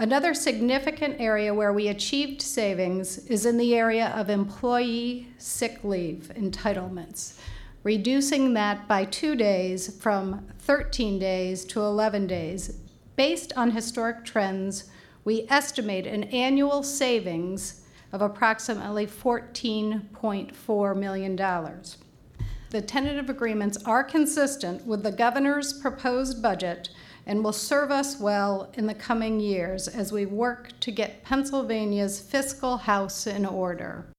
Another significant area where we achieved savings is in the area of employee sick leave entitlements, reducing that by 2 days from 13 days to 11 days. Based on historic trends, we estimate an annual savings of approximately $14.4 million. The tentative agreements are consistent with the governor's proposed budget and will serve us well in the coming years as we work to get Pennsylvania's fiscal house in order.